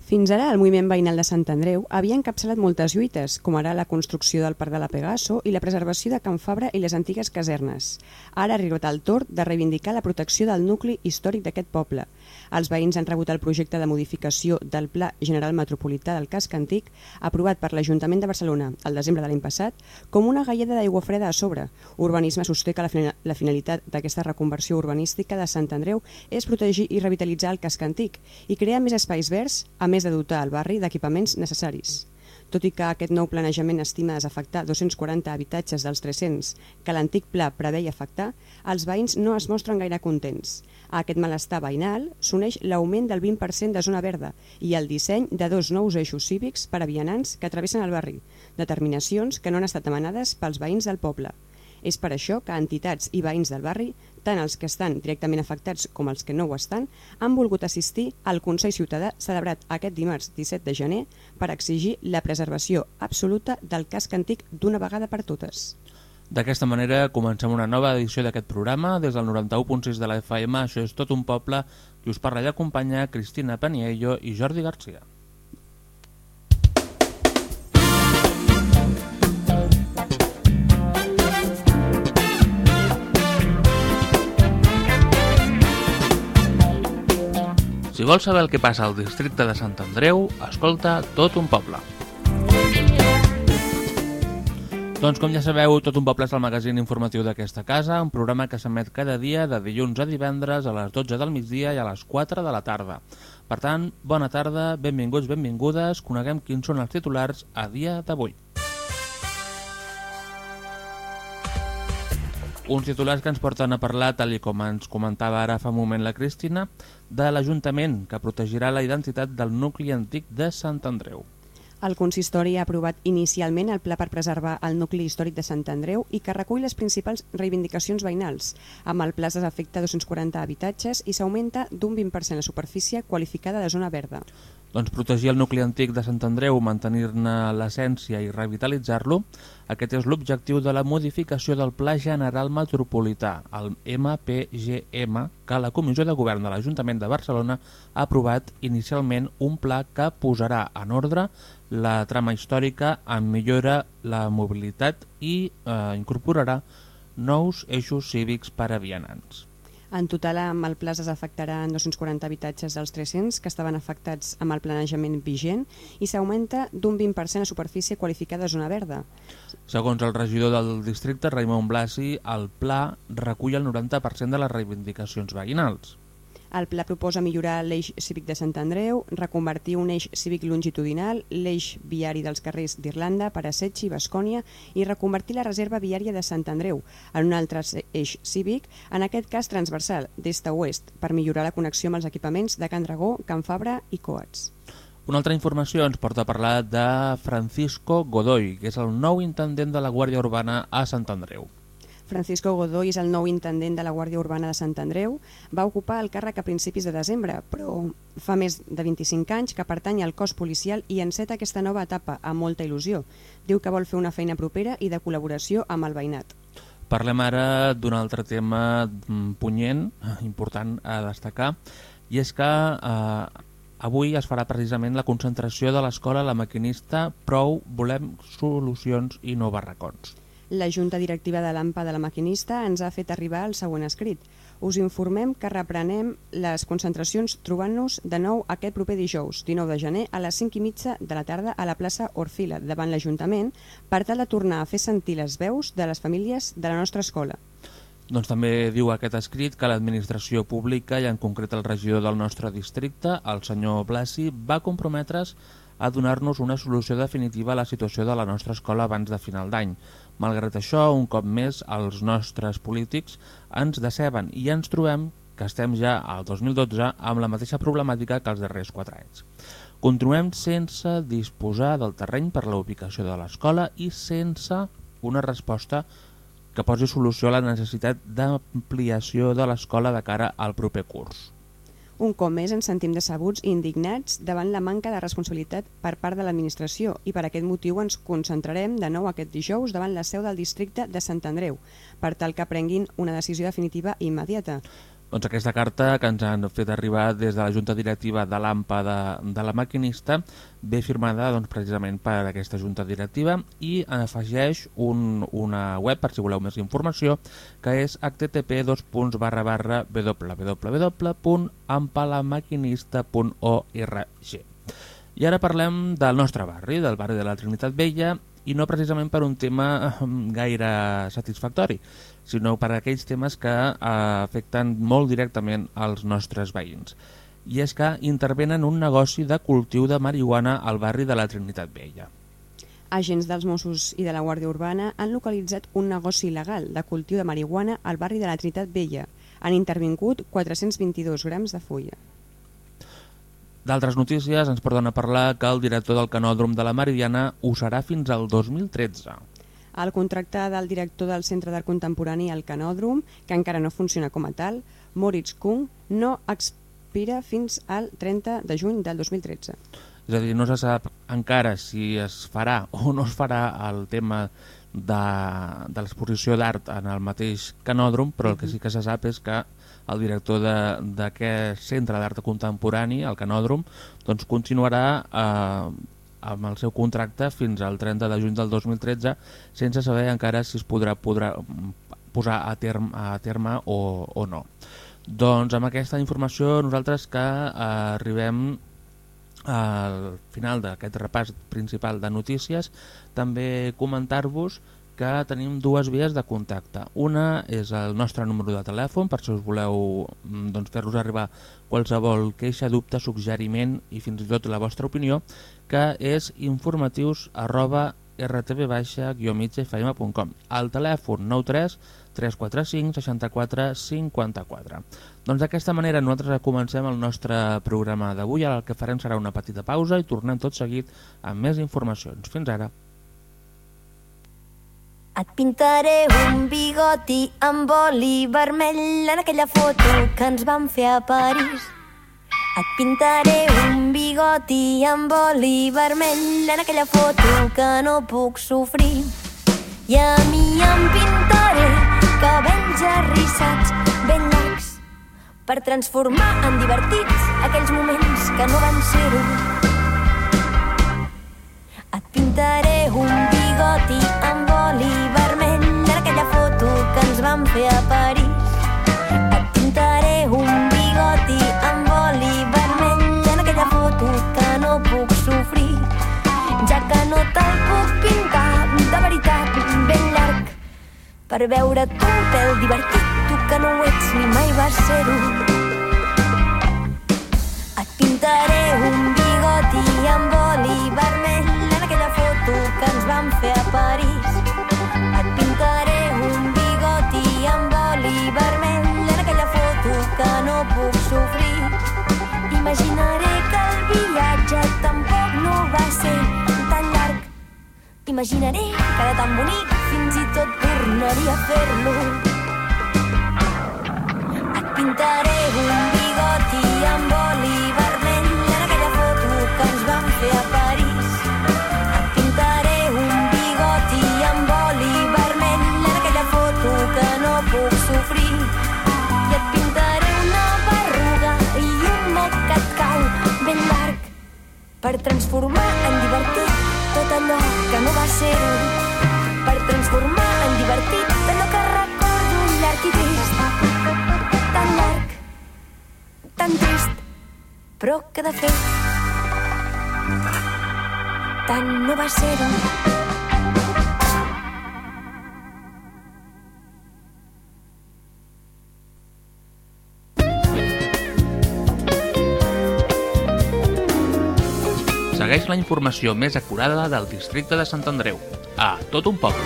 Fins ara, el moviment veïnal de Sant Andreu havia encapçalat moltes lluites, com ara la construcció del Parc de la Pegaso i la preservació de Can Fabra i les antigues casernes. Ara ha arribat el torn de reivindicar la protecció del nucli històric d'aquest poble. Els veïns han rebut el projecte de modificació del Pla General Metropolità del Casc Antic, aprovat per l'Ajuntament de Barcelona el desembre de l'any passat, com una galleda d'aigua freda a sobre. Urbanisme sosté que la finalitat d'aquesta reconversió urbanística de Sant Andreu és protegir i revitalitzar el casc antic i crear més espais verds, a més de dotar el barri d'equipaments necessaris. Tot i que aquest nou planejament estima desafectar 240 habitatges dels 300 que l'antic pla preveia afectar, els veïns no es mostren gaire contents. A aquest malestar veïnal s'uneix l'augment del 20% de zona verda i el disseny de 2 nous eixos cívics per a vianants que travessen el barri, determinacions que no han estat demanades pels veïns del poble. És per això que entitats i veïns del barri, tant els que estan directament afectats com els que no ho estan, han volgut assistir al Consell Ciutadà celebrat aquest dimarts 17 de gener per exigir la preservació absoluta del casc antic d'una vegada per totes. D'aquesta manera comencem una nova edició d'aquest programa des del 91.6 de la FM. Això és Tot un poble, i us parla i acompanya Cristina Paniello i Jordi Garcia. Si vols saber el que passa al districte de Sant Andreu, escolta Tot un poble. Doncs com ja sabeu, Tot un poble és el magazín informatiu d'aquesta casa, un programa que s'emet cada dia de dilluns a divendres a les 12 del migdia i a les 4 de la tarda. Per tant, bona tarda, benvinguts, benvingudes, coneguem quins són els titulars a dia d'avui. Uns titulars que ens porten a parlar, tal com ens comentava ara fa un moment la Cristina, de l'Ajuntament, que protegirà la identitat del nucli antic de Sant Andreu. El consistori ha aprovat inicialment el pla per preservar el nucli històric de Sant Andreu i que recull les principals reivindicacions veïnals. Amb el pla es desafecta 240 habitatges i s'augmenta d'un 20% la superfície qualificada de zona verda. Doncs protegir el nucli antic de Sant Andreu, mantenir-ne l'essència i revitalitzar-lo, aquest és l'objectiu de la modificació del Pla General Metropolità, el MPGM, que la Comissió de Govern de l'Ajuntament de Barcelona ha aprovat inicialment un pla que posarà en ordre la trama històrica, en millora la mobilitat i incorporarà nous eixos cívics per a vianants. En total, amb el pla es desafectaran 240 habitatges dels 300 que estaven afectats amb el planejament vigent i s'augmenta d'un 20% la superfície qualificada de zona verda. Segons el regidor del districte, Raimon Blasi, el pla recull el 90% de les reivindicacions veïnals. El pla proposa millorar l'eix cívic de Sant Andreu, reconvertir un eix cívic longitudinal, l'eix viari dels carrers d'Irlanda, Parasetxi i Bascònia i reconvertir la reserva viària de Sant Andreu en un altre eix cívic, en aquest cas transversal, d'est a oest, per millorar la connexió amb els equipaments de Can Dragó, Can Fabra i Coats. Una altra informació ens porta a parlar de Francisco Godoy, que és el nou intendent de la Guàrdia Urbana a Sant Andreu. Francisco Godoy és el nou intendent de la Guàrdia Urbana de Sant Andreu. Va ocupar el càrrec a principis de desembre, però fa més de 25 anys que pertany al cos policial i enceta aquesta nova etapa amb molta il·lusió. Diu que vol fer una feina propera i de col·laboració amb el veïnat. Parlem ara d'un altre tema punyent, important a destacar, i és que avui es farà precisament la concentració de l'escola La Maquinista. Prou volem solucions i no barracons. La Junta Directiva de l'AMPA de La Maquinista ens ha fet arribar el següent escrit. Us informem que reprenem les concentracions trobant-nos de nou aquest proper dijous, 19 de gener, a les 5:30 de la tarda a la plaça Orfila, davant l'Ajuntament, per tal de tornar a fer sentir les veus de les famílies de la nostra escola. Doncs també diu aquest escrit que l'administració pública, i en concret el regidor del nostre districte, el senyor Blasi, va comprometre's a donar-nos una solució definitiva a la situació de la nostra escola abans de final d'any. Malgrat això, un cop més, els nostres polítics ens deceben i ens trobem que estem ja al 2012 amb la mateixa problemàtica que els darrers 4 anys. Continuem sense disposar del terreny per a la ubicació de l'escola i sense una resposta que posi solució a la necessitat d'ampliació de l'escola de cara al proper curs. Un cop més ens sentim decebuts i indignats davant la manca de responsabilitat per part de l'administració i per aquest motiu ens concentrarem de nou aquest dijous davant la seu del districte de Sant Andreu per tal que prenguin una decisió definitiva i immediata. Doncs aquesta carta que ens han fet arribar des de la Junta Directiva de l'AMPA de la Maquinista ve firmada precisament per aquesta Junta Directiva i afegeix una web per si voleu més informació, que és http://www.ampalamaquinista.org. I ara parlem del nostre barri, del barri de la Trinitat Vella, i no precisament per un tema gaire satisfactori, sinó per aquells temes que afecten molt directament als nostres veïns. I és que intervenen un negoci de cultiu de marihuana al barri de la Trinitat Vella. Agents dels Mossos i de la Guàrdia Urbana han localitzat un negoci il·legal de cultiu de marihuana al barri de la Trinitat Vella. Han intervingut 422 grams de fulla. D'altres notícies ens porten a parlar que el director del Canòdrom de la Meridiana ho serà fins al 2013. El contracte del director del Centre d'Art Contemporani al Canòdrom, que encara no funciona com a tal, Moritz Kung, no expira fins al 30 de juny del 2013. És a dir, no se sap encara si es farà o no es farà el tema de l'exposició d'art en el mateix Canòdrom, però el que sí que se sap és que el director d'aquest centre d'art contemporani, el Canòdrom, doncs continuarà amb el seu contracte fins al 30 de juny del 2013 sense saber encara si es podrà posar a terme o no. Doncs amb aquesta informació nosaltres que arribem al final d'aquest repàs principal de notícies, també comentar-vos que tenim dues vies de contacte. Una és el nostre número de telèfon, per si us voleu fer-nos arribar qualsevol queixa, dubte, suggeriment i fins i tot la vostra opinió, que és informatius@rtv-migfm.com. El telèfon 93 345 64 54. Doncs d'aquesta manera nosaltres comencem el nostre programa d'avui. El que farem serà una petita pausa i tornem tot seguit amb més informacions. Fins ara. Et pintaré un bigoti amb oli vermell en aquella foto que ens vam fer a París. Et pintaré un bigoti amb oli vermell en aquella foto que no puc sofrir. I a mi em pintaré cabells arrissats ben llargs per transformar en divertits aquells moments que no van ser-ho. Et pintaré un bigoti amb oli vermell en aquella foto que ens vam fer a París. Et pintaré un bigoti amb oli vermell en aquella foto que no puc sofrir, ja que no te'l puc pintar de veritat ben llarg per veure't un pèl divertit, tu que no ho ets ni mai vas ser-ho. Et pintaré un bigoti amb oli vermell en aquella foto que ens vam fer a París. Et pintaré un bigoti amb oli vermell en aquella foto que no puc sofrir. Imaginaré que el viatge tampoc no va ser tan llarg. Imaginaré que era tan bonic, fins i tot tornaria a fer-lo. Et pintaré un bigoti amb oli vermell en aquella foto que ens vam fer a París. Et pintaré un bigoti amb oli vermell en aquella foto que no puc sofrir. I et pintaré una berruga i un moc que et cau ben llarg per transformar en divertit tot allò que no va ser-ho. Per transformar en divertit allò que recordo llarg i trist. Tan llarg, tan trist, però que de fet tant no va ser-ho. Segueix la informació més acurada del districte de Sant Andreu. A Tot un poble.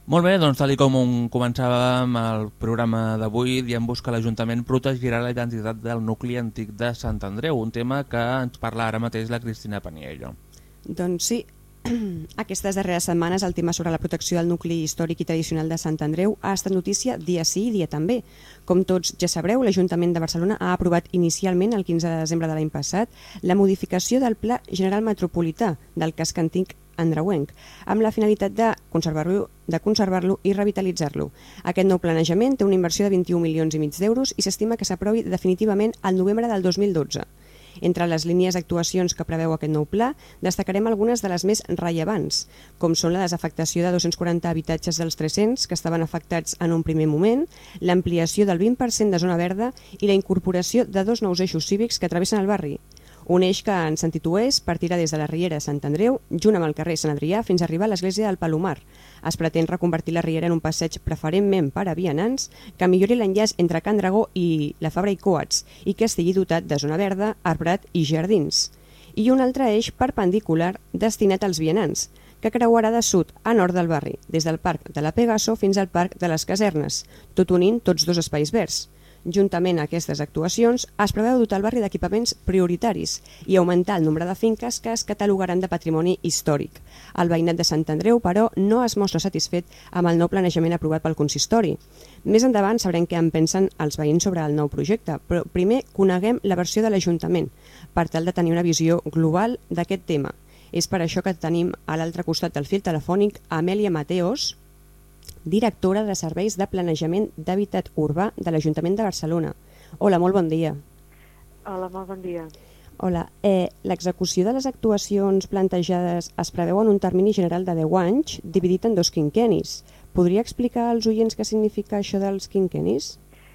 Molt bé, doncs tal com començàvem el programa d'avui, diem-vos que l'Ajuntament protegirà la identitat del nucli antic de Sant Andreu, un tema que ens parla ara mateix la Cristina Paniello. Doncs sí, aquestes darreres setmanes el tema sobre la protecció del nucli històric i tradicional de Sant Andreu ha estat notícia dia sí i dia també. Com tots ja sabreu, l'Ajuntament de Barcelona ha aprovat inicialment el 15 de desembre de l'any passat la modificació del Pla General Metropolità del casc antic andreuenc, amb la finalitat de conservar-lo i revitalitzar-lo. Aquest nou planejament té una inversió de 21 milions i mig d'euros i s'estima que s'aprovi definitivament al novembre del 2012. Entre les línies d'actuacions que preveu aquest nou pla, destacarem algunes de les més rellevants, com són la desafectació de 240 habitatges dels 300 que estaven afectats en un primer moment, l'ampliació del 20% de zona verda i la incorporació de 2 nous eixos cívics que travessen el barri. Un eix que en sentit oest partirà des de la Riera de Sant Andreu, junt amb el carrer Sant Adrià, fins a arribar a l'església del Palomar. Es pretén reconvertir la Riera en un passeig preferentment per a vianants que millori l'enllaç entre Can Dragó i la Fabra i Coats i que estigui dotat de zona verda, arbrat i jardins. I un altre eix perpendicular destinat als vianants, que creuarà de sud a nord del barri, des del Parc de la Pegaso fins al Parc de les Casernes, tot unint tots dos espais verds. Juntament a aquestes actuacions, es preveu dotar el barri d'equipaments prioritaris i augmentar el nombre de finques que es catalogaran de patrimoni històric. El veïnat de Sant Andreu, però, no es mostra satisfet amb el nou planejament aprovat pel consistori. Més endavant sabrem què en pensen els veïns sobre el nou projecte, però primer coneguem la versió de l'Ajuntament, per tal de tenir una visió global d'aquest tema. És per això que tenim a l'altre costat del fil telefònic Amèlia Mateos, directora de Serveis de Planejament d'Hàbitat Urbà de l'Ajuntament de Barcelona. Hola, molt bon dia. Hola, molt bon dia. Hola, l'execució de les actuacions plantejades es preveu en un termini general de 10 anys, dividit en 2 quinquennis. Podria explicar als oients què significa això dels quinquennis?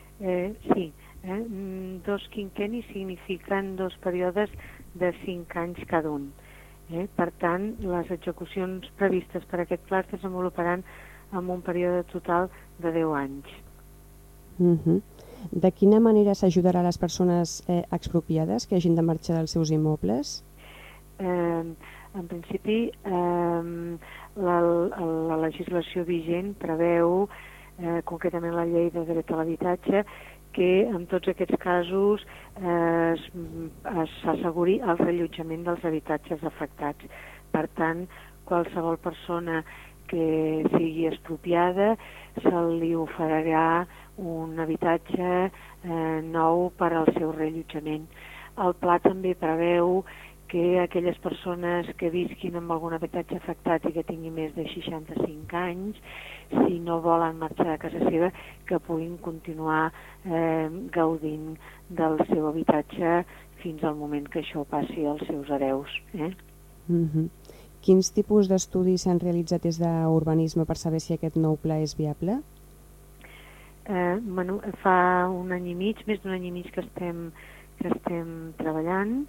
Sí, 2 quinquennis signifiquen 2 períodes de 5 anys cada un. Per tant, les execucions previstes per aquest pla es desenvoluparan amb un període total de 10 anys. De quina manera s'ajudarà a les persones expropiades que hagin de marxar dels seus immobles? En principi, la legislació vigent preveu, concretament la llei de dret a l'habitatge, que en tots aquests casos s'asseguri el rellotjament dels habitatges afectats. Per tant, qualsevol persona que sigui expropiada se li oferirà un habitatge nou per al seu rellotjament. El pla també preveu que aquelles persones que visquin en algun habitatge afectat i que tinguin més de 65 anys, si no volen marxar de casa seva, que puguin continuar gaudint del seu habitatge fins al moment que això passi als seus hereus. Quins tipus d'estudis s'han realitzat des d'urbanisme per saber si aquest nou pla és viable? Fa un any i mig, més d'un any i mig que estem treballant.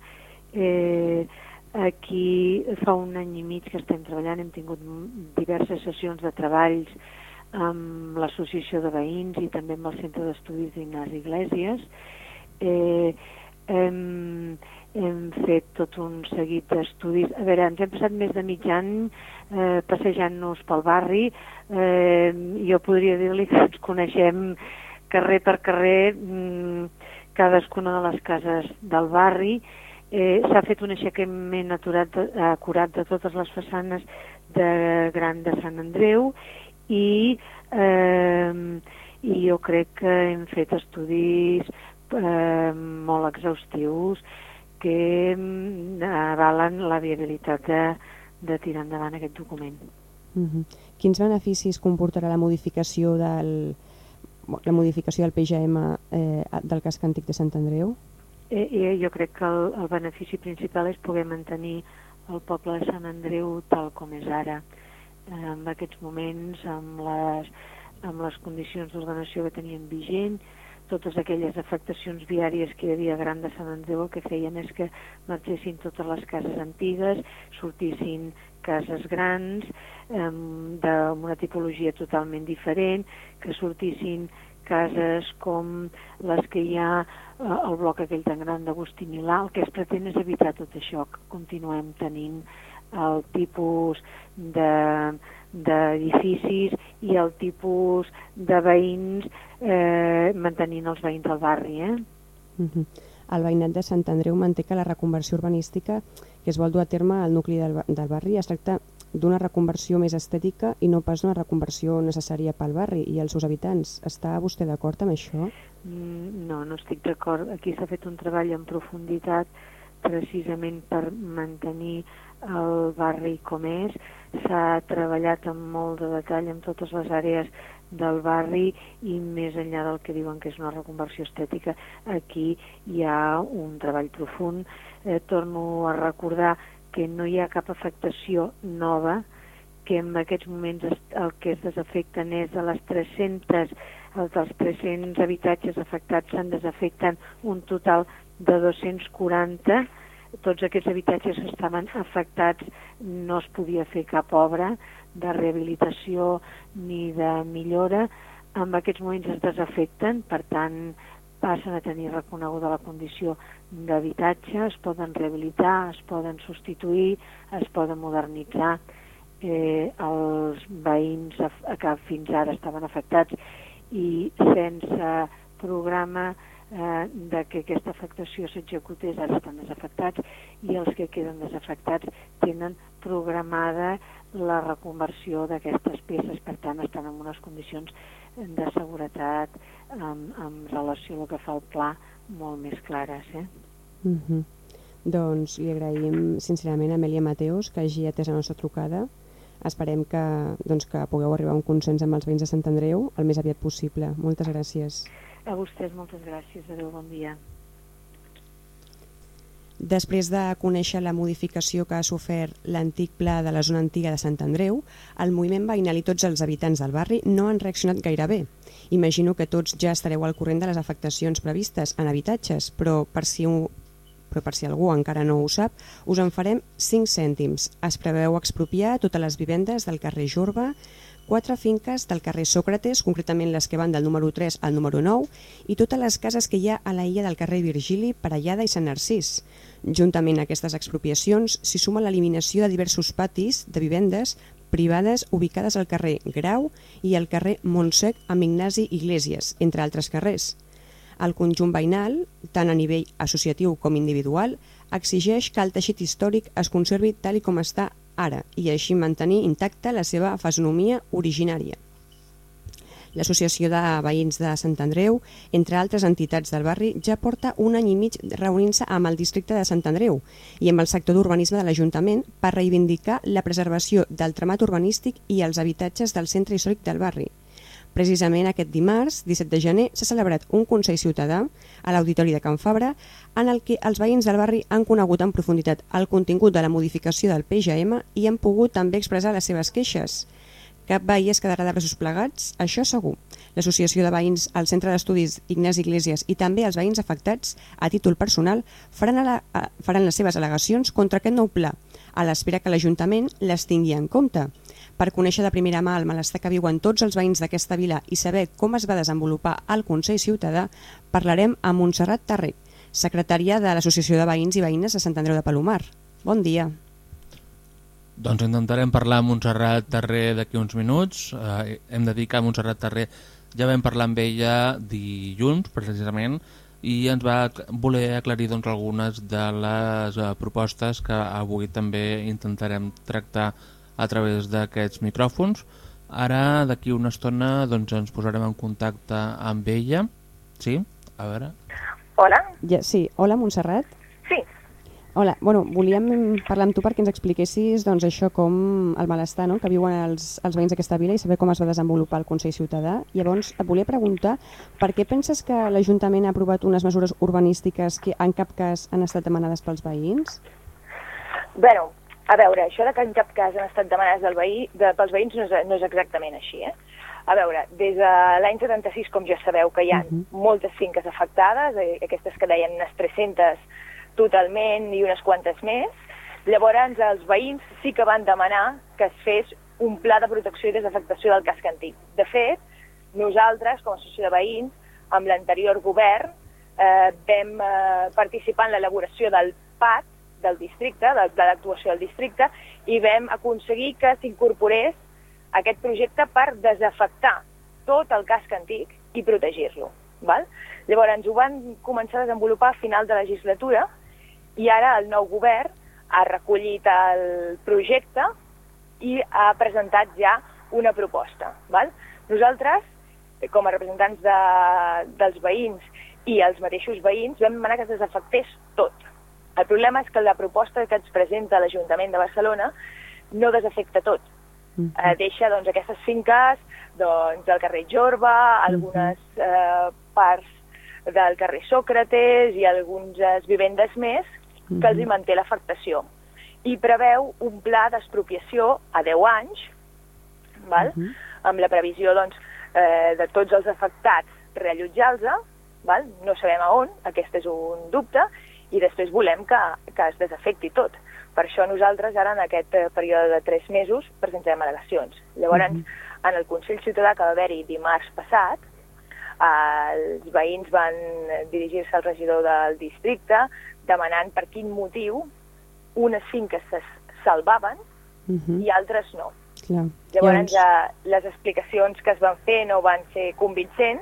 Aquí fa un any i mig que estem treballant, hem tingut diverses sessions de treballs amb l'Associació de Veïns i també amb el Centre d'Estudis d'Ignasi Iglesias. Hem fet tot un seguit d'estudis. A veure, ens hem passat més de mig any passejant-nos pel barri. Jo podria dir-li que ens coneixem carrer per carrer cadascuna de les cases del barri. S'ha fet un aixecament acurat de totes les façanes de Gran de Sant Andreu i jo crec que hem fet estudis molt exhaustius que avalen la viabilitat de tirar endavant aquest document. Quins beneficis comportarà la modificació del PGM del casc antic de Sant Andreu? Jo crec que el benefici principal és poder mantenir el poble de Sant Andreu tal com és ara. En aquests moments, amb les condicions d'ordenació que teníem vigent, totes aquelles afectacions viàries que hi havia a Gran de Sant Andreu el que feien és que marxessin totes les cases antigues, sortissin cases grans d'una tipologia totalment diferent, que sortissin cases com les que hi ha al bloc aquell tan gran d'Agustí Milà. El que es pretén és evitar tot això que continuem tenint el tipus d'edificis i el tipus de veïns, mantenint els veïns del barri. El veïnat de Sant Andreu manté que la reconversió urbanística que es vol dur a terme al nucli del barri es tracta d'una reconversió més estètica i no pas d'una reconversió necessària pel barri i els seus habitants. Està vostè d'acord amb això? No, no estic d'acord. Aquí s'ha fet un treball en profunditat precisament per mantenir el barri com és. S'ha treballat amb molt de detall en totes les àrees del barri i més enllà del que diuen que és una reconversió estètica, aquí hi ha un treball profund. Torno a recordar que no hi ha cap afectació nova, que en aquests moments el que es desafecten és de les 300, dels 300 habitatges afectats se'n desafecten un total de 240. Tots aquests habitatges estaven afectats, no es podia fer cap obra de rehabilitació ni de millora. En aquests moments es desafecten, per tant passen a tenir reconeguda la condició d'habitatge, es poden rehabilitar, es poden substituir, es poden modernitzar. Els veïns que fins ara estaven afectats i sense programa de que aquesta afectació s'executés ara estan desafectats, i els que queden desafectats tenen programada la reconversió d'aquestes peces, per tant estan en unes condicions de seguretat en relació al que fa el pla molt més clares. Doncs li agraïm sincerament a Amèlia Mateos que hagi atès la nostra trucada. Esperem que pugueu arribar a un consens amb els veïns de Sant Andreu el més aviat possible. Moltes gràcies. A vostès moltes gràcies. Adéu, bon dia. Després de conèixer la modificació que ha sofert l'antic pla de la zona antiga de Sant Andreu, el moviment veïnal i tots els habitants del barri no han reaccionat gaire bé. Imagino que tots ja estareu al corrent de les afectacions previstes en habitatges, però per si algú encara no ho sap, us en farem 5 cèntims. Es preveu expropiar totes les vivendes del carrer Jorba, 4 finques del carrer Sòcrates, concretament les que van del número 3 al número 9, i totes les cases que hi ha a la illa del carrer Virgili, Parellada i Sant Narcís. Juntament a aquestes expropiacions s'hi suma l'eliminació de diversos patis de vivendes privades ubicades al carrer Grau i al carrer Montsec amb Ignasi Iglesias, entre altres carrers. El conjunt veïnal, tant a nivell associatiu com individual, exigeix que el teixit històric es conservi tal com està ara i així mantenir intacta la seva fisonomia originària. L'Associació de Veïns de Sant Andreu, entre altres entitats del barri, ja porta 1 any i mig reunint-se amb el districte de Sant Andreu i amb el sector d'urbanisme de l'Ajuntament per reivindicar la preservació del tramat urbanístic i els habitatges del centre històric del barri. Precisament aquest dimarts, 17 de gener, s'ha celebrat un Consell Ciutadà a l'Auditori de Can Fabra en el que els veïns del barri han conegut en profunditat el contingut de la modificació del PGM i han pogut també expressar les seves queixes. Cap veí es quedarà de braços plegats, això segur. L'Associació de Veïns al Centre d'Estudis Ignasi Iglesias i també els veïns afectats, a títol personal, faran les seves al·legacions contra aquest nou pla, a l'espera que l'Ajuntament les tingui en compte. Per conèixer de primera mà el malestar que viuen tots els veïns d'aquesta vila i saber com es va desenvolupar el Consell Ciutadà, parlarem amb Montserrat Tarré, secretària de l'Associació de Veïns i Veïnes de Sant Andreu de Palomar. Bon dia. Doncs intentarem parlar amb Montserrat Tarré d'aquí uns minuts. Hem de dir que Montserrat Tarré ja vam parlar amb ella dilluns, precisament, i ens va voler aclarir algunes de les propostes que avui també intentarem tractar a través d'aquests micròfons. Ara, d'aquí una estona, ens posarem en contacte amb ella. Sí? A veure... Hola? Sí, hola, Montserrat. Sí. Hola, volíem parlar amb tu perquè ens expliquessis això com el malestar que viuen els veïns d'aquesta vila i saber com es va desenvolupar el Consell Ciutadà. Llavors, et volia preguntar per què penses que l'Ajuntament ha aprovat unes mesures urbanístiques que en cap cas han estat demanades pels veïns? Bueno, a veure, això de que en cap cas han estat demanades pels veïns no és exactament així. A veure, des de l'any 76, com ja sabeu, que hi ha moltes finques afectades, aquestes que deien unes 300 totalment i unes quantes més. Llavors els veïns sí que van demanar que es fes un pla de protecció i desafectació del casc antic. De fet, nosaltres, com a associació de veïns, amb l'anterior govern, vam participar en l'elaboració del PAT del districte, del pla d'actuació del districte, i vam aconseguir que s'incorporés aquest projecte per desafectar tot el casc antic i protegir-lo. Llavors ho van començar a desenvolupar a final de legislatura i ara el nou govern ha recollit el projecte i ha presentat ja una proposta. Nosaltres, com a representants dels veïns i els mateixos veïns, vam demanar que es desafectés tot. El problema és que la proposta que ens presenta l'Ajuntament de Barcelona no desafecta tot. Deixa aquestes finques del carrer Jorba, algunes parts del carrer Sòcrates i algunes vivendes més que els hi manté l'afectació. I preveu un pla d'expropiació a 10 anys, amb la previsió de tots els afectats reallotjar-los, no sabem a on, aquest és un dubte, i després volem que es desafecti tot. Per això nosaltres ara en aquest període de 3 mesos presentem al·legacions. Llavors, en el Consell Ciutadà que va haver-hi dimarts passat, els veïns van dirigir-se al regidor del districte demanant per quin motiu unes finques se salvaven i altres no. Llavors, les explicacions que es van fer no van ser convincents,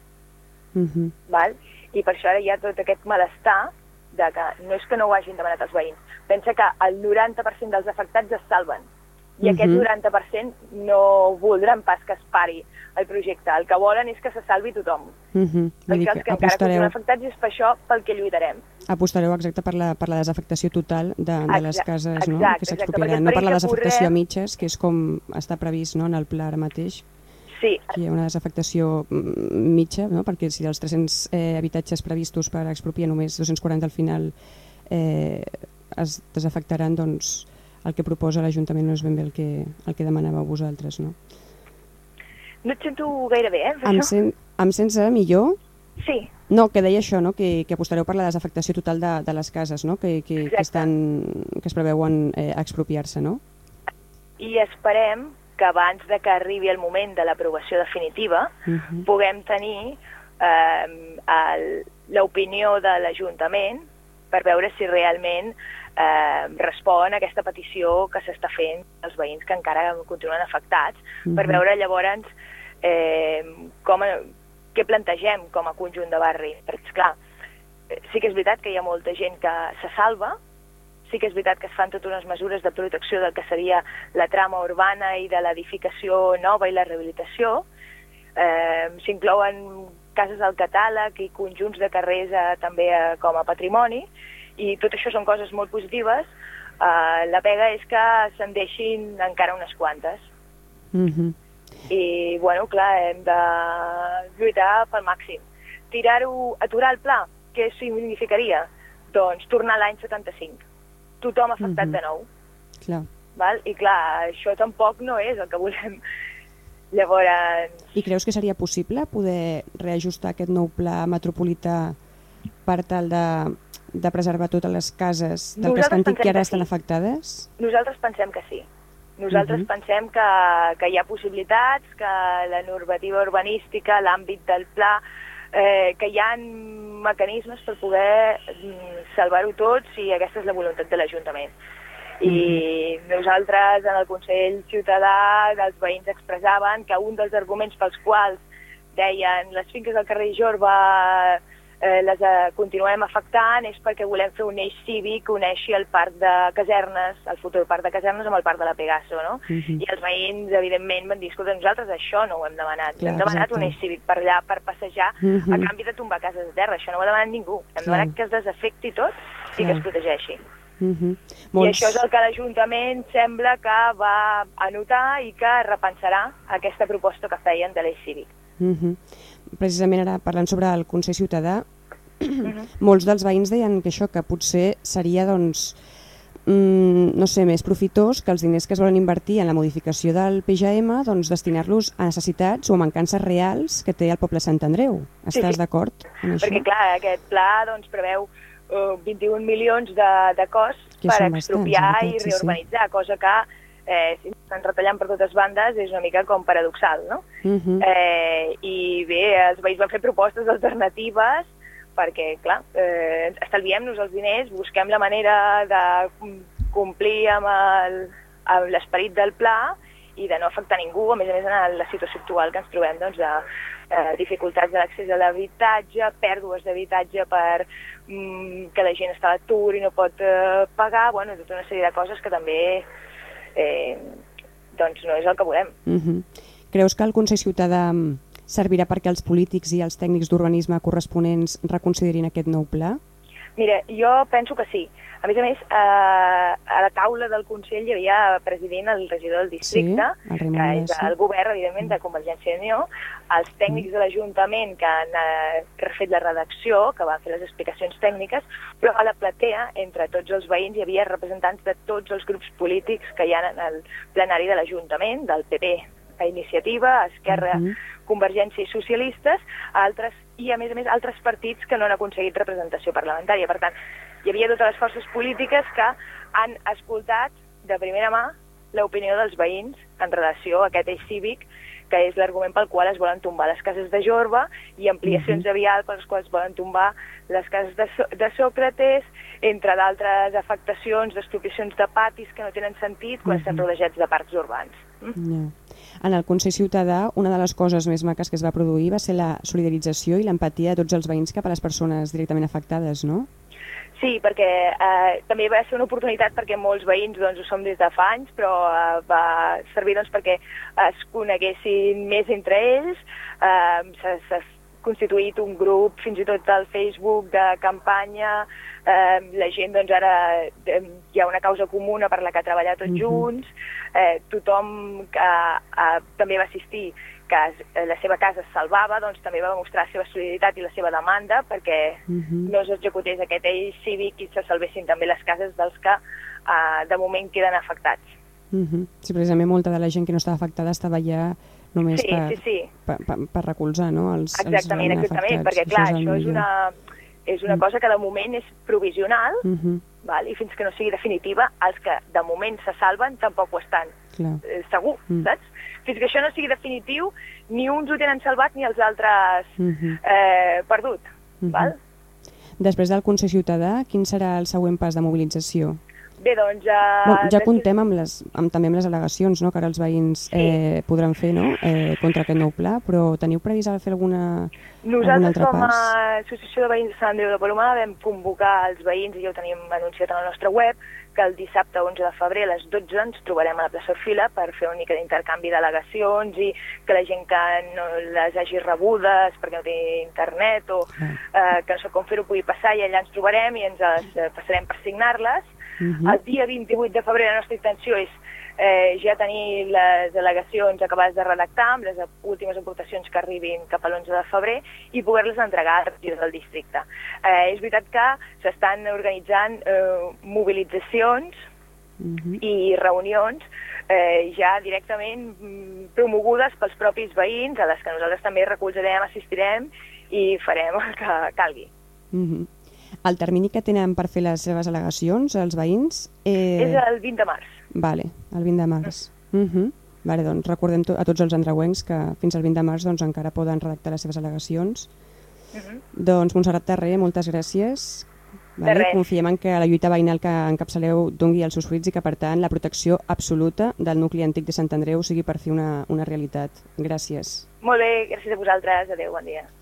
i per això ara hi ha tot aquest malestar de que no és que no ho hagin demanat els veïns. Pensa que el 90% dels afectats es salven i aquest 90% no voldran pas que es pari el projecte. El que volen és que se salvi tothom. Perquè els que encara continuen afectats és per això pel que lluitarem. Apostareu exacte per la desafectació total de les cases que s'expropiaran, no per la desafectació a mitges, que és com està previst en el pla ara mateix. Sí. Hi ha una desafectació mitja, perquè si dels 300 habitatges previstos per expropiar només 240 al final es desafectaran, doncs el que proposa l'Ajuntament no és ben bé el que demanàveu vosaltres, no? No et sento gaire bé, Em sents millor? Sí. No, que deia això, que apostareu per la desafectació total de les cases, que es preveuen expropiar-se, no? I esperem que abans que arribi el moment de l'aprovació definitiva puguem tenir l'opinió de l'Ajuntament per veure si realment respon a aquesta petició que s'està fent als veïns que encara continuen afectats, per veure llavors què plantegem com a conjunt de barri. Perquè, esclar, sí que és veritat que hi ha molta gent que se salva, sí que és veritat que es fan totes unes mesures de protecció del que seria la trama urbana i de l'edificació nova i la rehabilitació. S'inclouen cases al catàleg i conjunts de carrers també com a patrimoni, i tot això són coses molt positives. La pega és que se'n deixin encara unes quantes. I, bueno, clar, hem de lluitar pel màxim. Aturar el pla, què significaria? Doncs tornar a l'any 75. Tothom afectat de nou. I clar, això tampoc no és el que volem. Llavors... I creus que seria possible poder reajustar aquest nou pla metropolità per tal de preservar totes les cases del casc antic que ara estan afectades? Nosaltres pensem que sí. Nosaltres pensem que hi ha possibilitats, que la normativa urbanística, l'àmbit del pla, que hi ha mecanismes per poder salvar-ho tot si aquesta és la voluntat de l'Ajuntament. I nosaltres, en el Consell Ciutadà, els veïns expressaven que un dels arguments pels quals deien les finques del carrer Jorba les continuem afectant és perquè volem fer un eix cívic que uneixi el parc de Casernes, el futur parc de Casernes, amb el parc de la Pegaso, no? I els veïns, evidentment, van dir, escolta, nosaltres això no ho hem demanat. Hem demanat un eix cívic per allà, per passejar, a canvi de tombar cases de terra. Això no ho ha demanat ningú. Hem demanat que es desafecti tot i que es protegeixi. I això és el que l'Ajuntament sembla que va anotar i que repensarà aquesta proposta que feien de l'eix cívic. Precisament ara parlant sobre el Consell Ciutadà, molts dels veïns deien que això, que potser seria, doncs, no sé, més profitós que els diners que es volen invertir en la modificació del PGM, doncs destinar-los a necessitats o a mancances reals que té el poble de Sant Andreu. Estàs d'acord amb això? Perquè, clar, aquest pla preveu 21 milions de cost per expropiar i reurbanitzar, cosa que si estan retallant per totes bandes és una mica com paradoxal, no? I bé, els veïns van fer propostes alternatives perquè, clar, estalviem-nos els diners, busquem la manera de complir amb l'esperit del pla i de no afectar ningú, a més en la situació actual que ens trobem doncs, de dificultats de l'accés a l'habitatge, pèrdues d'habitatge per que la gent està a l'atur i no pot pagar, bueno, tota una sèrie de coses que també doncs no és el que volem. Creus que el Consell Ciutadà servirà perquè els polítics i els tècnics d'urbanisme corresponents reconsiderin aquest nou pla? Mira, jo penso que sí. A més, a la taula del Consell hi havia president el regidor del districte, que és el govern, evidentment, de Convergència i Unió, els tècnics de l'Ajuntament que han refet la redacció, que van fer les explicacions tècniques, però a la platea, entre tots els veïns, hi havia representants de tots els grups polítics que hi ha en el plenari de l'Ajuntament, del PP a Iniciativa, Esquerra, Convergència i Socialistes, i a més altres partits que no han aconseguit representació parlamentària. Per tant, hi havia totes les forces polítiques que han escoltat de primera mà l'opinió dels veïns en relació a aquest eix cívic, que és l'argument pel qual es volen tombar les cases de Jorba i ampliacions de vial per les quals es volen tombar les cases de Sòcrates, entre d'altres afectacions d'expropiacions de patis que no tenen sentit quan estan rodejats de parcs urbans. En el Consell Ciutadà, una de les coses més maques que es va produir va ser la solidarització i l'empatia de tots els veïns cap a les persones directament afectades, no? Sí, perquè també va ser una oportunitat perquè molts veïns ho som des de fa anys, però va servir perquè es coneguessin més entre ells, s'ha constituït un grup fins i tot al Facebook de campanya, la gent ara hi ha una causa comuna per la que treballar tots junts, tothom que també va assistir que la seva casa es salvava, doncs també va demostrar la seva solidaritat i la seva demanda perquè no s'executés aquest eix cívic i se salvessin també les cases dels que de moment queden afectats. Sí, precisament molta de la gent que no estava afectada estava allà només per recolzar, no? Exactament, perquè clar, això és una cosa que de moment és provisional i fins que no sigui definitiva, els que de moment se salven tampoc ho estan, segur, saps? Fins que això no sigui definitiu, ni uns ho tenen salvat ni els altres perdut. Després del Consell Ciutadà, quin serà el següent pas de mobilització? Bé, doncs... Ja comptem també amb les al·legacions que ara els veïns podran fer contra aquest nou pla, però teniu previst fer algun altre pas? Nosaltres, com a Associació de Veïns de Sant Andreu de Palomar, vam convocar els veïns, i ja ho tenim anunciat a la nostra web, que el dissabte 11 de febrer a les 12 ens trobarem a la plaça Orfila per fer una mica d'intercanvi d'al·legacions i que la gent que no les hagi rebudes perquè no té internet o que no sap com fer-ho pugui passar, i allà ens trobarem i ens les passarem per signar-les. El dia 28 de febrer la nostra intenció és ja tenir les al·legacions acabades de redactar amb les últimes aportacions que arribin cap a l'11 de febrer i poder-les entregar al regidor del districte. És veritat que s'estan organitzant mobilitzacions i reunions ja directament promogudes pels propis veïns, a les que nosaltres també recolzarem, assistirem i farem el que calgui. El termini que tenen per fer les seves al·legacions, els veïns? És el 20 de març. Vale, el 20 de març. Vale, doncs recordem a tots els andreuencs que fins al 20 de març encara poden redactar les seves al·legacions. Doncs Montserrat Terré, moltes gràcies. Confiem en que la lluita veïnal que encapçaleu dongui els seus fruits i que, per tant, la protecció absoluta del nucli antic de Sant Andreu sigui per fi una realitat. Gràcies. Molt bé, gràcies a vosaltres. Adéu, bon dia.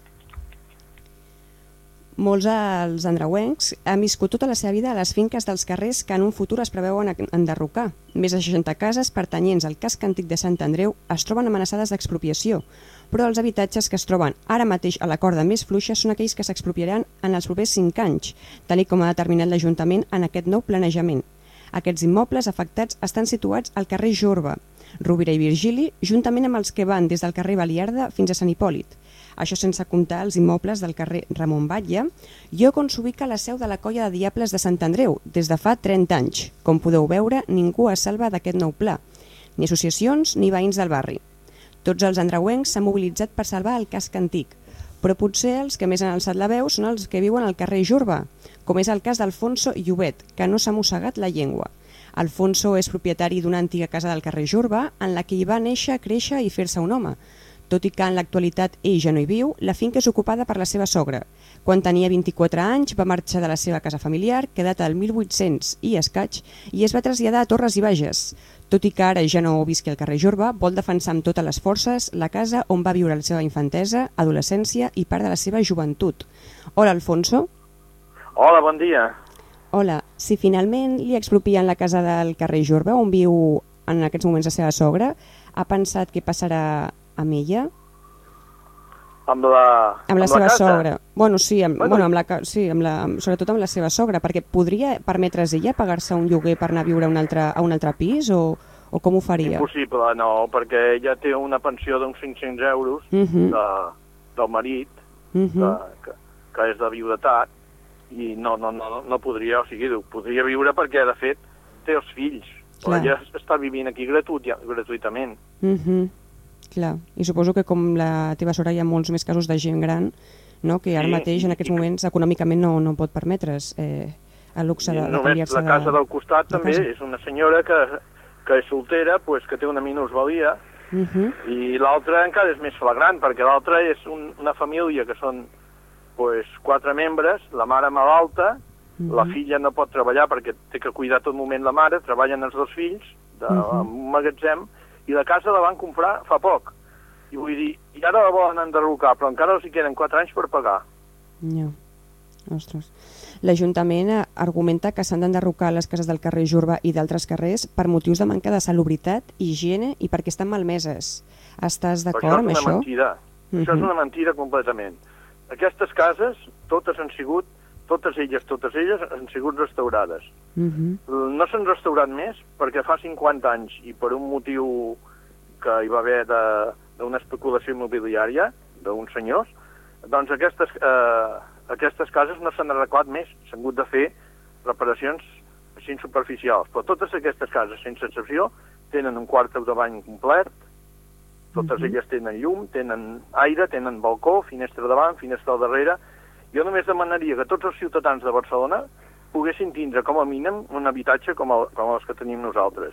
Molts dels andreuencs han viscut tota la seva vida a les finques dels carrers que en un futur es preveuen enderrocar. Més de 60 cases pertanyents al casc antic de Sant Andreu es troben amenaçades d'expropiació, però els habitatges que es troben ara mateix a la corda més fluixa són aquells que s'expropiaran en els propers 5 anys, tal com ha determinat l'Ajuntament en aquest nou planejament. Aquests immobles afectats estan situats al carrer Jorba, Rovira i Virgili, juntament amb els que van des del carrer Baliarda fins a Sant Hipòlit. Això sense comptar els immobles del carrer Ramon Batlle, lloc on s'ubica la seu de la Colla de Diables de Sant Andreu des de fa 30 anys. Com podeu veure, ningú es salva d'aquest nou pla, ni associacions ni veïns del barri. Tots els andreuencs s'han mobilitzat per salvar el casc antic, però potser els que més han alçat la veu són els que viuen al carrer Jorba, com és el cas d'Alfonso Llobet, que no s'ha mossegat la llengua. Alfonso és propietari d'una antiga casa del carrer Jorba, en la que hi va néixer, créixer i fer-se un home. Tot i que en l'actualitat ell ja no hi viu, la finca és ocupada per la seva sogra. Quan tenia 24 anys va marxar de la seva casa familiar, que data del 1800 i escaig, i es va traslladar a Torres i Bages. Tot i que ara ja no visqui al carrer Jorba, vol defensar amb totes les forces la casa on va viure la seva infantesa, adolescència i part de la seva joventut. Hola, Alfonso. Hola, bon dia. Hola, si finalment li expropien la casa del carrer Jorba, on viu en aquests moments la seva sogra, ha pensat què passarà amb ella? Amb la seva casa? sogra. Bueno, sí, sobretot amb la seva sogra, perquè podria permetre's ella pagar-se un lloguer per anar a viure a un altre pis o com ho faria? Impossible, no, perquè ella té una pensió d'uns 500 euros del marit, que és de viudetat, i no podria, o sigui, podria viure perquè, de fet, té els fills. Però ella està vivint aquí gratuïtament. Clar, i suposo que com la teva sogra hi ha molts més casos de gent gran, no? Que ara mateix, en aquests moments, econòmicament no pot permetre's el luxe de canviar-se de... La casa del costat també és una senyora que és soltera, que té una minusvalia, i l'altra encara és més flagrant, perquè l'altra és una família que són 4 membres, la mare malalta, la filla no pot treballar perquè té que cuidar tot moment la mare, treballen els 2 fills en un magatzem, i la casa la van comprar fa poc. I vull dir, i ara la volen enderrocar, però encara els hi queden 4 anys per pagar. Ja, ostres. L'Ajuntament argumenta que s'han d'enderrocar les cases del carrer Jorba i d'altres carrers per motius de manca de salubritat, higiene i perquè estan malmeses. Estàs d'acord amb això? Això és una mentida completament. Aquestes cases, totes elles han sigut restaurades. No s'han restaurat més perquè fa 50 anys i per un motiu que hi va haver d'una especulació immobiliària d'uns senyors, doncs aquestes cases no s'han arreglat més, s'han hagut de fer reparacions així superficials, però totes aquestes cases, sense excepció, tenen un quart de bany complet, totes elles tenen llum, tenen aire, tenen balcó, finestra davant, finestra al darrere. Jo només demanaria que tots els ciutadans de Barcelona poguessin tindre com a mínim un habitatge com els que tenim nosaltres.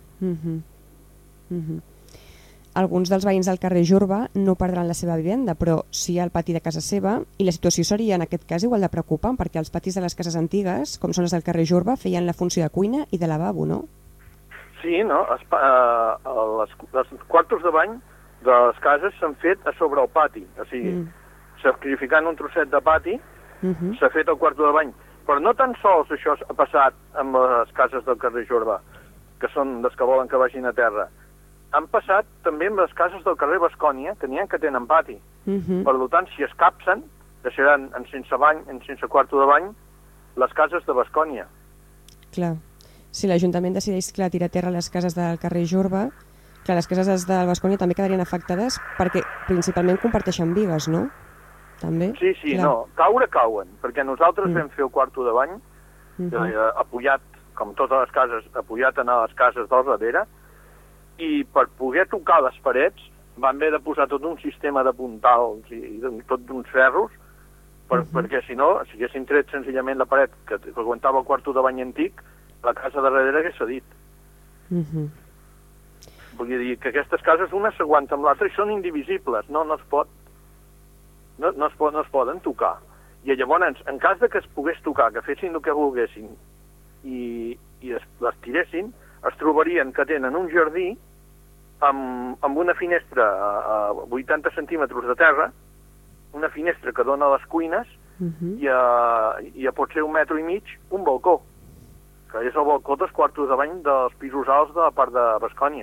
Alguns dels veïns del carrer Jorba no perdran la seva vivenda, però sí al pati de casa seva, i la situació seria en aquest cas igual de preocupant, perquè els patis de les cases antigues, com són les del carrer Jorba, feien la funció de cuina i de lavabo, no? Sí, no? Els quartos de bany de les cases s'han fet a sobre el pati, o sigui, sacrificant un trosset de pati, s'ha fet el quarto de bany. Però no tan sols això ha passat amb les cases del carrer Jorba, que són les que volen que vagin a terra. Han passat també amb les cases del carrer Bascònia, que n'hi ha que tenen pati. Per tant, si es capsen, deixaran sense bany, sense quarto de bany, les cases de Bascònia. Clar. Si l'Ajuntament decideix tirar a terra les cases del carrer Jorba, que les cases del Bascònia també quedarien afectades perquè principalment comparteixen bigues, no? També? Sí, no. Cauen, perquè nosaltres vam fer el quarto de bany, apoyat, com totes les cases, apoyat a les cases del darrere, i per poder tocar les parets van haver de posar tot un sistema de puntals i tot d'uns ferros, perquè si no, si haguessin tret senzillament la paret que aguantava el quarto de bany antic, la casa darrere hagués cedit. Vull dir que aquestes cases una s'aguanta amb l'altra i són indivisibles, no es poden tocar. I llavors, en cas de que es pogués tocar, que fessin el que volguessin i les tiressin, es trobarien que tenen un jardí amb una finestra a 80 centímetres de terra, una finestra que dona a les cuines i a potser 1,5 metres un balcó, que és el balcó dels quartos de bany dels pisos alts de la part de Bascònia.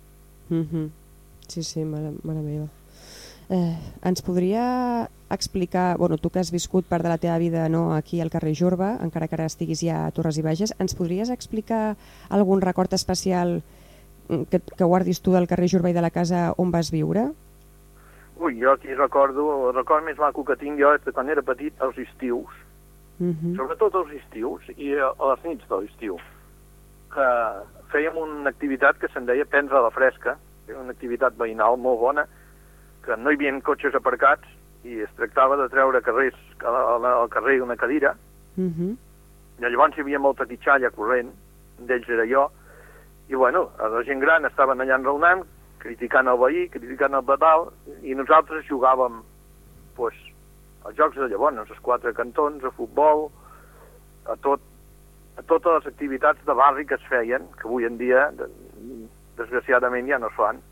Sí, mare meva. Ens podria explicar, tu que has viscut part de la teva vida aquí al carrer Jorba, encara que ara estiguis ja a Torres i Bages, ens podries explicar algun record especial que guardis tu del carrer Jorba i de la casa on vas viure? Jo aquí recordo, el record més maco que tinc jo és de quan era petit, els estius. Sobretot els estius i a les nits de l'estiu, que fèiem una activitat que se'n deia prendre la fresca, una activitat veïnal molt bona, que no hi havia cotxes aparcats i es tractava de treure al carrer una cadira, i llavors hi havia molta titxalla corrent, d'ells era jo, i la gent gran estaven allà enraonant, criticant el veí, criticant el badal, i nosaltres jugàvem pues, als jocs de llavors, als 4 cantons, a futbol, a totes les activitats de barri que es feien, que avui en dia, desgraciadament, ja no es fan.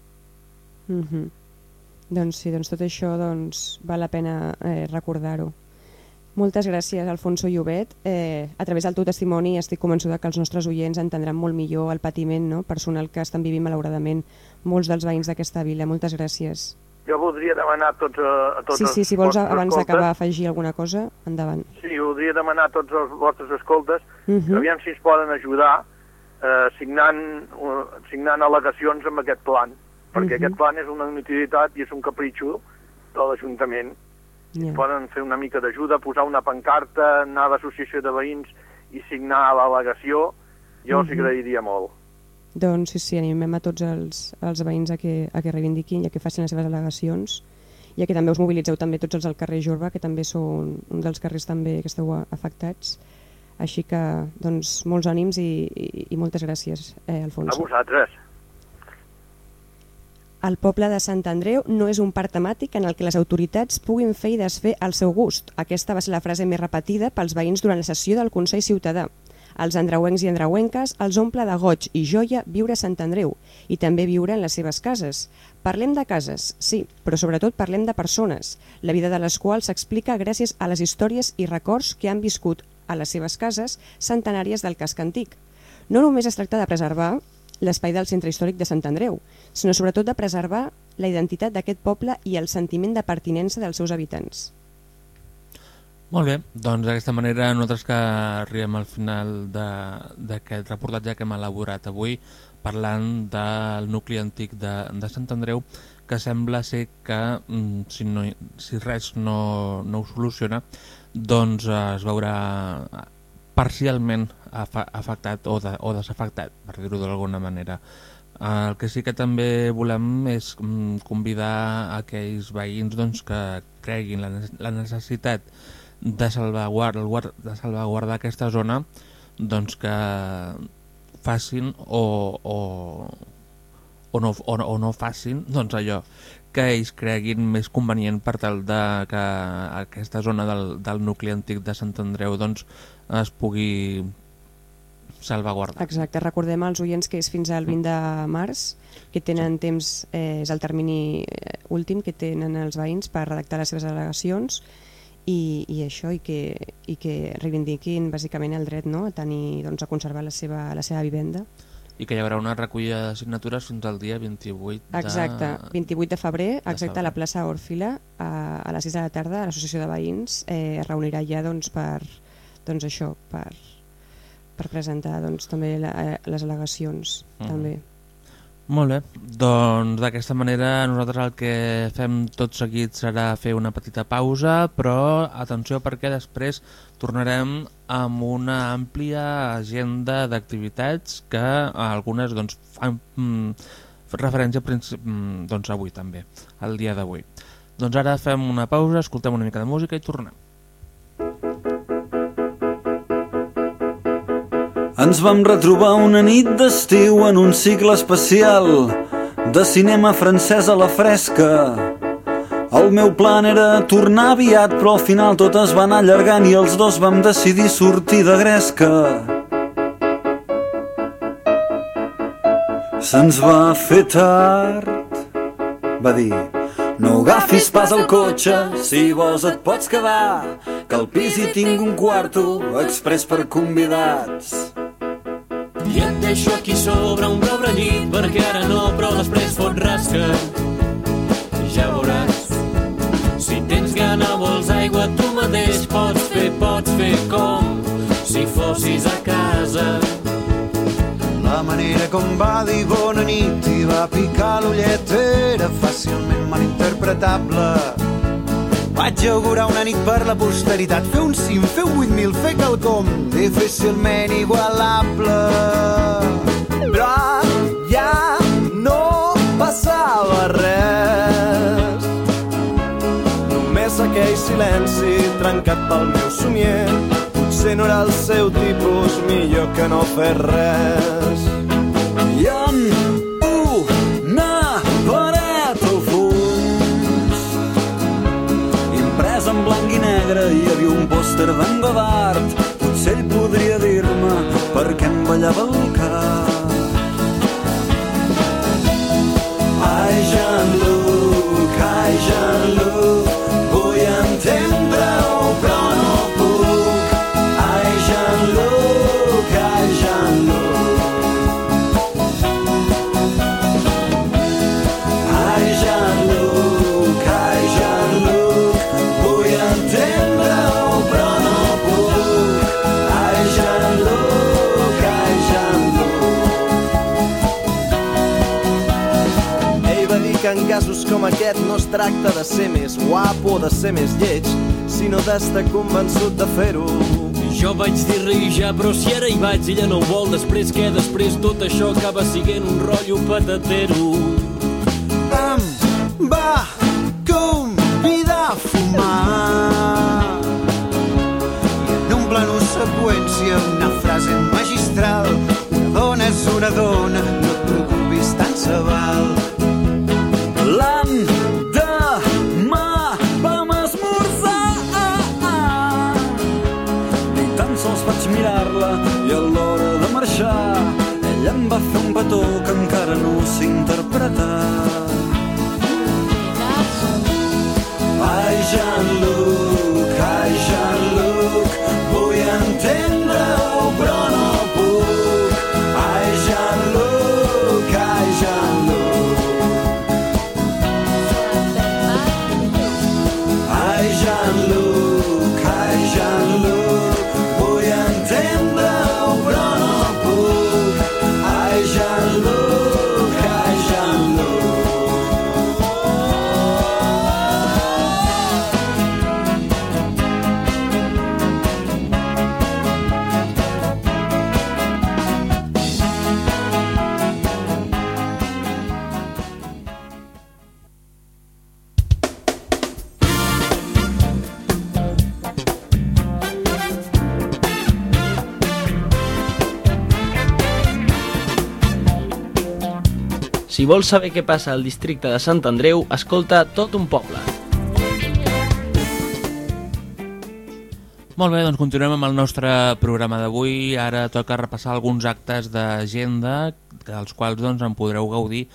Doncs sí, doncs tot això val la pena recordar-ho. Moltes gràcies, Alfonso Llobet. A través del teu testimoni estic convençuda que els nostres oients entendran molt millor el patiment personal que estan vivint malauradament molts dels veïns d'aquesta vila. Moltes gràcies. Jo voldria demanar a tots Sí, si vols abans d'acabar afegir alguna cosa, endavant. Sí, voldria demanar a tots els vostres escoltes que aviam si ens poden ajudar signant al·legacions amb aquest plan, perquè aquest plan és una inutilitat i és un capritxo de l'Ajuntament. Poden fer una mica d'ajuda, posar una pancarta, anar a l'associació de veïns i signar l'al·legació, jo els agrairia molt. Doncs sí, animem a tots els veïns a que reivindiquin i a que facin les seves al·legacions i a que també us mobilitzeu també tots els del carrer Jorba, que també són un dels carrers també que esteu afectats. Així que, doncs, molts ànims i moltes gràcies, Alfonso. A vosaltres. El poble de Sant Andreu no és un parc temàtic en el que les autoritats puguin fer i desfer al seu gust. Aquesta va ser la frase més repetida pels veïns durant la sessió del Consell Ciutadà. Els andreuencs i andreuenques els omple de goig i joia viure a Sant Andreu i també viure en les seves cases. Parlem de cases, sí, però sobretot parlem de persones, la vida de les quals s'explica gràcies a les històries i records que han viscut a les seves cases centenàries del casc antic. No només es tracta de preservar l'espai del centre històric de Sant Andreu, sinó sobretot de preservar la identitat d'aquest poble i el sentiment de pertinença dels seus habitants. Molt bé, doncs d'aquesta manera nosaltres que arribem al final d'aquest reportatge que hem elaborat avui parlant del nucli antic de Sant Andreu, que sembla ser que si res no ho soluciona, doncs es veurà parcialment afectat o desafectat, per dir-ho d'alguna manera. El que sí que també volem és convidar aquells veïns que creguin la necessitat de salvaguardar aquesta zona, doncs que facin o no facin allò que ells creguin més convenient per tal que aquesta zona del nucli antic de Sant Andreu es pugui salvaguardar. Exacte, recordem als oients que és fins al 20 de març que tenen temps, és el termini últim que tenen els veïns per redactar les seves al·legacions i això, i que reivindiquin bàsicament el dret a tenir, a conservar la seva vivenda. I que hi haurà una recollida de signatures fins al dia 28 de... Exacte, 28 de febrer, exacte, a la plaça Òrfila, a les 6 de la tarda, l'associació de veïns es reunirà ja per presentar també les al·legacions. També. Molt bé, doncs d'aquesta manera nosaltres el que fem tot seguit serà fer una petita pausa, però atenció perquè després tornarem amb una àmplia agenda d'activitats que algunes fan referència avui també, el dia d'avui. Doncs ara fem una pausa, escoltem una mica de música i tornem. Ens vam retrobar una nit d'estiu en un cicle especial de cinema francès a la fresca. El meu plan era tornar aviat, però al final tot es va anar allargant i els dos vam decidir sortir de gresca. Se'ns va fer tard, va dir, no agafis pas el cotxe, si vols et pots quedar, que al pis hi tinc un quarto express per convidats. I et deixo aquí sobre un blau branyit, perquè ara no, però després fot rasca. Ja veuràs, si tens gana vols aigua, tu mateix pots fer com si fossis a casa. La manera com va dir bona nit i va picar l'ullet era fàcilment malinterpretable. Vaig augurar una nit per la posteritat, fer un cim, fer un 8.000, fer quelcom difícilment igualable. Però ja no passava res, només aquell silenci trencat pel meu somier. Potser no era el seu tipus, millor que no fer res. I amb una pedra hi havia un pòster d'en Godard. Potser ell podria dir-me per què em ballava el cap. Ai, Jean-Luc, vull entendre-ho però no puc. Ai, Jean-Luc, ai, Jean-Luc, vull entendre-ho però no puc. Ai, Jean-Luc, Ell va dir que en casos com aquest no es tracta de ser més guapo o de ser més lleig, sinó d'estar convençut de fer-ho. Jo vaig dir res ja, però si ara hi vaig ella no ho vol, després què? Després tot això acaba siguent un rotllo patatero. Em va convidar a fumar i en un plano seqüència una frase magistral: una dona és una dona, no et preocupis, tant se val. L'endemà vam esmorzar, ni tan sols vaig mirar-la i a l'hora de marxar ella em va fer un petó que encara no sé interpretar. Ai, Jean-Luc, vull entendre-ho però no puc. Ai, Jean-Luc, ai, Jean-Luc, vull entendre-ho però no puc. Ai, Jean-Luc, Si vols saber què passa al districte de Sant Andreu, escolta Tot un poble. Molt bé, doncs continuem amb el nostre programa d'avui. Ara toca repassar alguns actes d'agenda dels quals doncs, en podreu gaudir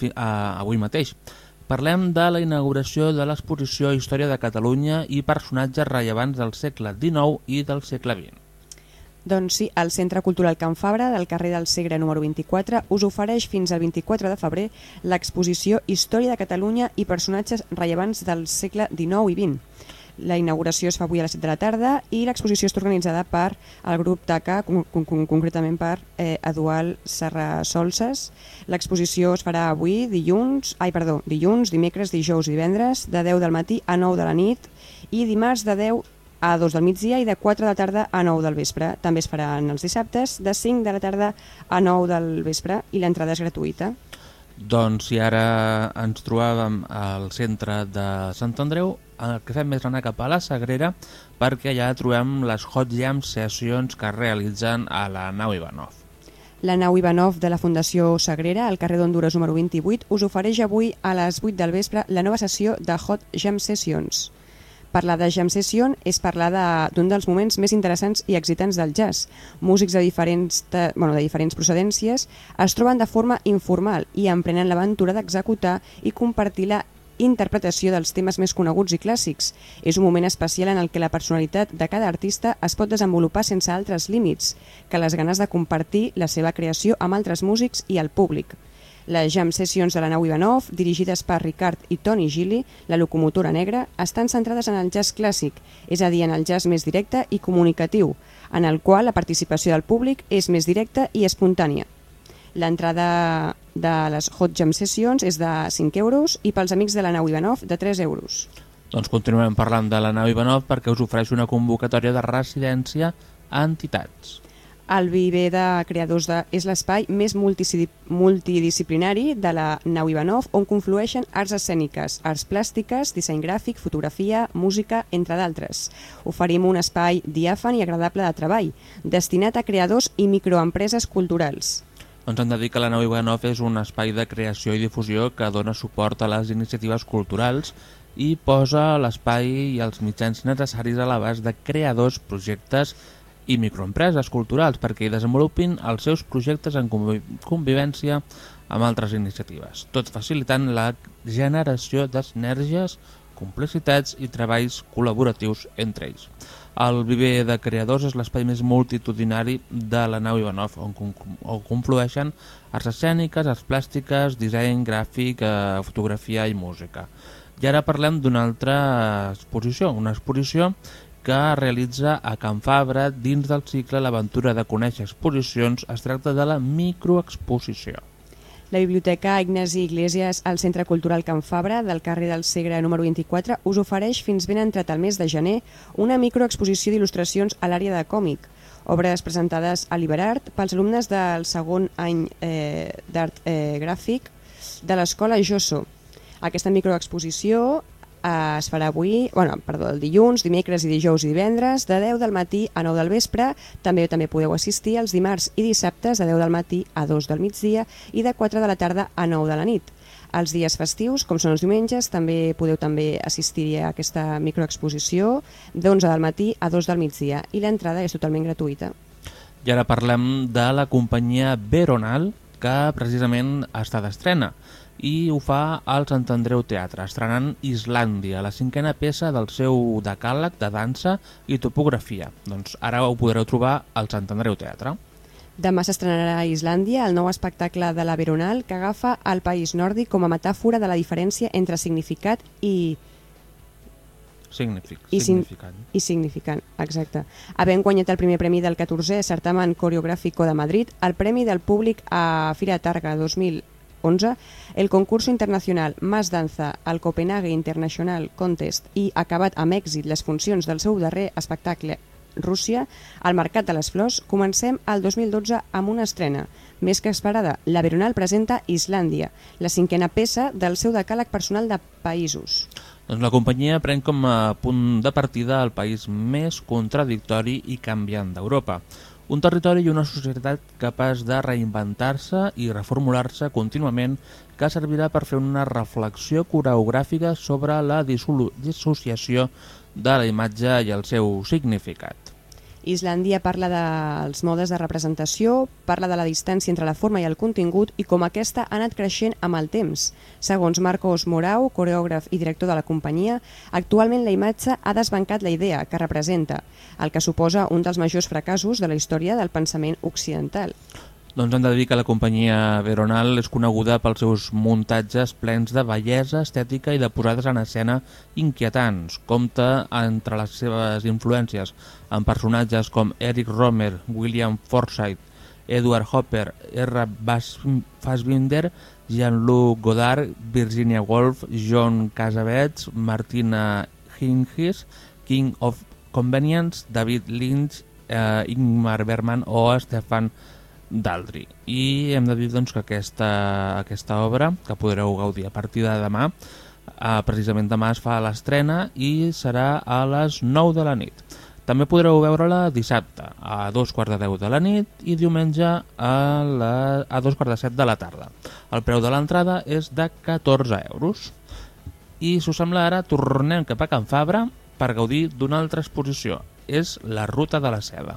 avui mateix. Parlem de la inauguració de l'exposició Història de Catalunya i personatges rellevants del segle XIX i del segle XX. Doncs sí, el Centre Cultural Can Fabra del carrer del Segre número 24 us ofereix fins al 24 de febrer l'exposició Història de Catalunya i personatges rellevants del segle XIX i XX. La inauguració es fa avui a les 7 de la tarda i l'exposició està organitzada per el grup TACA, concretament per Eduard Serra Solses. L'exposició es farà avui, dilluns, dimecres, dijous i divendres, de 10 del matí a 9 de la nit i dimarts de 10 a 2 del migdia i de 4 de la tarda a 9 del vespre. També es faran els dissabtes de 5 de la tarda a 9 del vespre i l'entrada és gratuïta. Doncs si ara ens trobàvem al centre de Sant Andreu, el que fem és anar cap a la Sagrera perquè allà trobem les Hot Jam Sessions que es realitzen a la nau Ivanov. La nau Ivanov de la Fundació Sagrera, al carrer d'Honduras número 28, us ofereix avui a les 8 del vespre la nova sessió de Hot Jam Sessions. Parlar de Jam Session és parlar d'un dels moments més interessants i excitants del jazz. Músics de diferents procedències es troben de forma informal i emprenen l'aventura d'executar i compartir la interpretació dels temes més coneguts i clàssics. És un moment especial en el que la personalitat de cada artista es pot desenvolupar sense altres límits que les ganes de compartir la seva creació amb altres músics i el públic. Les Jam Sessions de la nau Ivanov, dirigides per Ricard i Tony Gili, la locomotora negra, estan centrades en el jazz clàssic, és a dir, en el jazz més directe i comunicatiu, en el qual la participació del públic és més directa i espontània. L'entrada de les Hot Jam Sessions és de 5 euros i pels amics de la nau Ivanov de 3 euros. Doncs continuem parlant de la nau Ivanov perquè us ofereix una convocatòria de residència a entitats. El Viver de Creadors és l'espai més multidisciplinari de la nau Ivanov on conflueixen arts escèniques, arts plàstiques, disseny gràfic, fotografia, música, entre d'altres. Oferim un espai diàfan i agradable de treball, destinat a creadors i microempreses culturals. Doncs hem de dir que la nau Ivanov és un espai de creació i difusió que dona suport a les iniciatives culturals i posa l'espai i els mitjans necessaris a l'abast de creadors, projectes i microempreses culturals perquè hi desenvolupin els seus projectes en convivència amb altres iniciatives, tot facilitant la generació de sinergies, complicitats i treballs col·laboratius entre ells. El Viver de Creadors és l'espai més multitudinari de la nau Ivanov, on conflueixen arts escèniques, arts plàstiques, disseny, gràfic, fotografia i música. I ara parlem d'una altra exposició, una exposició que es realitza a Can Fabra dins del cicle L'aventura de conèixer exposicions. Es tracta de la microexposició. La Biblioteca Ignasi Iglesias al Centre Cultural Can Fabra del carrer del Segre número 24 us ofereix fins ben entrat el mes de gener una microexposició d'il·lustracions a l'àrea de còmic, obres presentades a l'Iberart pels alumnes del segon any d'art gràfic de l'escola Josso. Aquesta microexposició es farà el dilluns, dimecres i dijous i divendres de 10 del matí a 9 del vespre. També podeu assistir els dimarts i dissabtes de 10 del matí a 2 del migdia i de 4 de la tarda a 9 de la nit. Els dies festius, com són els diumenges, podeu assistir a aquesta microexposició d'11 del matí a 2 del migdia i l'entrada és totalment gratuïta. I ara parlem de la companyia Veronal, que precisament està d'estrena i ho fa al Sant Andreu Teatre, estrenant Islàndia, la 5a peça del seu decàleg de dansa i topografia. Doncs ara ho podreu trobar al Sant Andreu Teatre. Demà s'estrenarà a Islàndia el nou espectacle de la Veronal que agafa el país nòrdic com a metàfora de la diferència entre significat i significant, exacte. Havent guanyat el primer premi del 14è Certamen Coreográfico de Madrid, el Premi del Públic a Fira Targa 2011, el concurso internacional Más Danza al Copenhague International Contest i acabat amb èxit les funcions del seu darrer espectacle Rússia, al Mercat de les Flors, comencem el 2012 amb una estrena. Més que esperada, la Veronal presenta Islàndia, la 5a peça del seu decàleg personal de països. Doncs la companyia pren com a punt de partida el país més contradictori i canviant d'Europa. Un territori i una societat capaç de reinventar-se i reformular-se contínuament que servirà per fer una reflexió coreogràfica sobre la dissociació de la imatge i el seu significat. Islàndia parla dels modes de representació, parla de la distància entre la forma i el contingut i com aquesta ha anat creixent amb el temps. Segons Marcos Morau, coreògraf i director de la companyia, actualment la imatge ha desbancat la idea que representa, el que suposa un dels majors fracassos de la història del pensament occidental. Doncs hem de dir que la companyia Veronal és coneguda pels seus muntatges plens de bellesa, estètica i de posades en escena inquietants. Compta entre les seves influències amb personatges com Eric Romer, William Forsythe, Edward Hopper, R. Fassbinder, Jean-Luc Godard, Virginia Woolf, John Cassavetes, Martina Hingis, King of Convenience, David Lynch, Ingmar Bergman o Stefan Daldry. I hem de dir doncs, que aquesta obra, que podreu gaudir a partir de demà, precisament demà es fa l'estrena i serà a les 9 de la nit. També podreu veure-la dissabte a 2:15 de la nit i diumenge a 2:15 de la tarda. El preu de l'entrada és de 14 euros. I si us sembla ara tornem cap a Can Fabra per gaudir d'una altra exposició. És la Ruta de la Seda.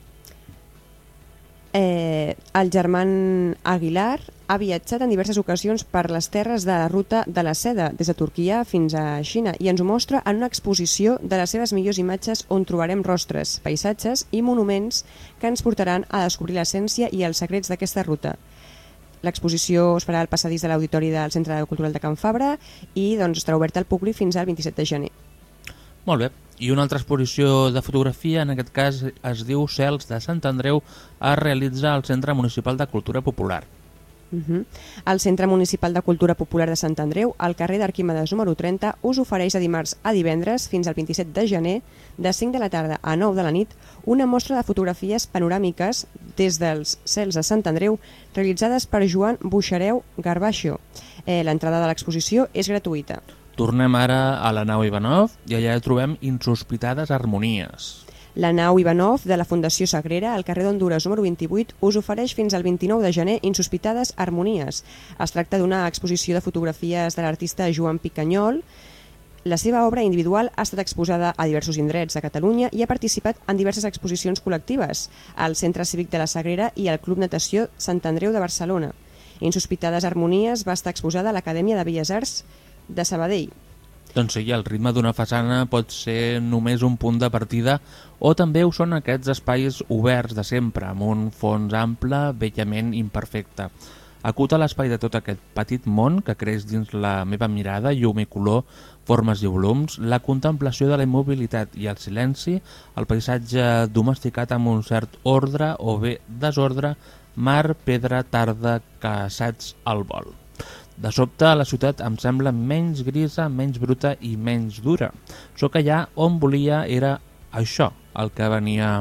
El Germán Aguilar ha viatjat en diverses ocasions per les terres de la Ruta de la Seda, des de Turquia fins a Xina, i ens ho mostra en una exposició de les seves millors imatges on trobarem rostres, paisatges i monuments que ens portaran a descobrir l'essència i els secrets d'aquesta ruta. L'exposició es farà al passadís de l'Auditori del Centre Cultural de Can Fabra i estarà oberta al públic fins al 27 de gener. Molt bé. I una altra exposició de fotografia, en aquest cas es diu Cels de Sant Andreu, es realitza al Centre Municipal de Cultura Popular. El Centre Municipal de Cultura Popular de Sant Andreu, al carrer d'Arquímedes número 30, us ofereix de dimarts a divendres fins al 27 de gener, de 5 de la tarda a 9 de la nit, una mostra de fotografies panoràmiques des dels Cels de Sant Andreu, realitzades per Joan Buxareu Garbaixo. L'entrada de l'exposició és gratuïta. Tornem ara a la nau Ivanov i allà trobem Insospitades Harmonies. La nau Ivanov de la Fundació Sagrera, al carrer d'Hondures número 28, us ofereix fins al 29 de gener Insospitades Harmonies. Es tracta d'una exposició de fotografies de l'artista Joan Picanyol La seva obra individual ha estat exposada a diversos indrets de Catalunya i ha participat en diverses exposicions col·lectives al Centre Cívic de la Sagrera i al Club Natació Sant Andreu de Barcelona. Insospitades harmonies va estar exposada a l'Acadèmia de Belles Arts de Sabadell. Doncs sí, el ritme d'una façana pot ser només un punt de partida o també ho són aquests espais oberts de sempre, amb un fons ample, bellament imperfecte. Acuta l'espai de tot aquest petit món que creix dins la meva mirada, llum i color, formes i volums, la contemplació de la immobilitat i el silenci, el paisatge domesticat amb un cert ordre o bé desordre, mar, pedra, tarda, caçats al vol. De sobte, la ciutat em sembla menys grisa, menys bruta i menys dura. Sóc allà on volia, era això el que venia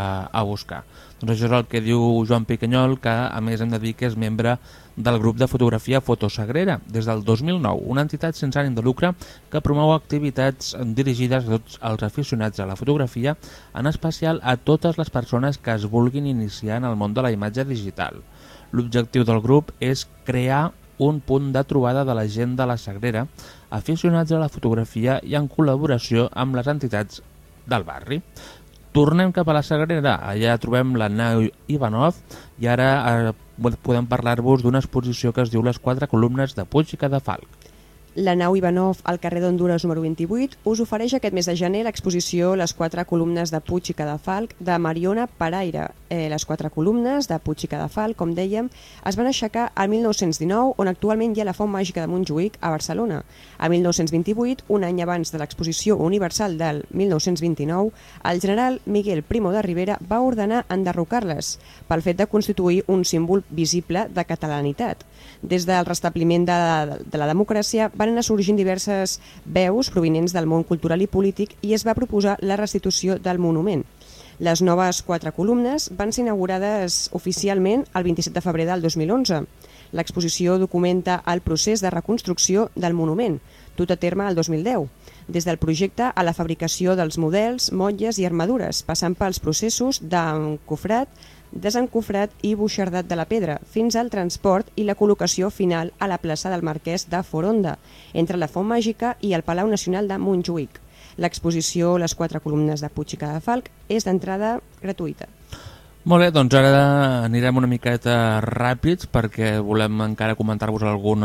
a buscar. Doncs això és el que diu Joan Piquenyol, que a més hem de dir que és membre del grup de fotografia Fotosagrera des del 2009, una entitat sense ànim de lucre que promou activitats dirigides a tots els aficionats a la fotografia, en especial a totes les persones que es vulguin iniciar en el món de la imatge digital. L'objectiu del grup és crear un punt de trobada de la gent de la Sagrera, aficionats a la fotografia i en col·laboració amb les entitats del barri. Tornem cap a la Sagrera, allà trobem la nau Ivanov i ara podem parlar-vos d'una exposició que es diu Les 4 columnes de Puig i Cadafalch. La nau Ivanov, al carrer d'Honduras número 28, us ofereix aquest mes de gener l'exposició Les 4 columnes de Puig i Cadafalch de Mariona Paraire. Les 4 columnes de Puig i Cadafalch, com dèiem, es van aixecar al 1919, on actualment hi ha la Font Màgica de Montjuïc, a Barcelona. A 1928, un any abans de l'exposició universal del 1929, el general Miguel Primo de Rivera va ordenar enderrocar-les pel fet de constituir un símbol visible de catalanitat. Des del restabliment de la democràcia van anar sorgint diverses veus provinents del món cultural i polític i es va proposar la restitució del monument. Les noves 4 columnes van ser inaugurades oficialment el 27 de febrer del 2011. L'exposició documenta el procés de reconstrucció del monument, dut a terme el 2010, des del projecte a la fabricació dels models, motlles i armadures, passant pels processos d'encofrat, desencofrat i buixardat de la pedra, fins al transport i la col·locació final a la plaça del Marquès de Foronda, entre la Font Màgica i el Palau Nacional de Montjuïc. L'exposició Les 4 columnes de Puig i Cadafalch és d'entrada gratuïta. Molt bé, doncs ara anirem una miqueta ràpids perquè volem encara comentar-vos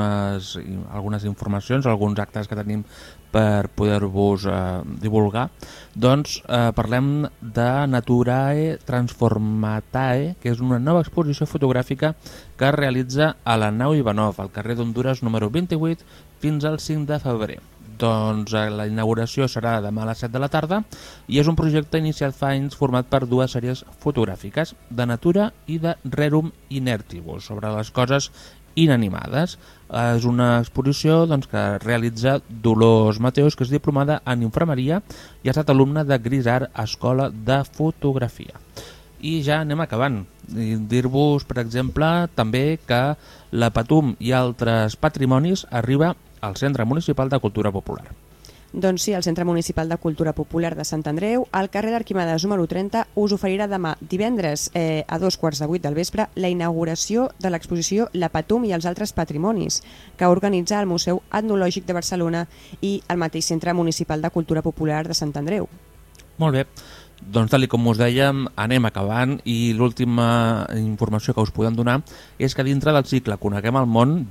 algunes informacions, alguns actes que tenim per poder-vos divulgar. Doncs parlem de Naturae Transformatae, que és una nova exposició fotogràfica que es realitza a la nau Ivanov, al carrer d'Honduras número 28, fins al 5 de febrer. Doncs la inauguració serà demà a les 7 de la tarda i és un projecte iniciat fa anys format per 2 sèries fotogràfiques, de natura i de rerum inertibus, sobre les coses inanimades. És una exposició que realitza Dolors Mateos, que és diplomada en infermeria i ha estat alumna de Grisart Escola de Fotografia. I ja anem acabant. Dir-vos, per exemple, també que la Patum i altres patrimonis arriba al Centre Municipal de Cultura Popular. Doncs sí, el Centre Municipal de Cultura Popular de Sant Andreu, al carrer d'Arquimades número 30, us oferirà demà divendres a 2:15 del vespre la inauguració de l'exposició La Patum i els altres patrimonis, que organitza el Museu Etnològic de Barcelona i el mateix Centre Municipal de Cultura Popular de Sant Andreu. Molt bé. Doncs tal com us dèiem, anem acabant i l'última informació que us podem donar és que dintre del cicle Coneguem el món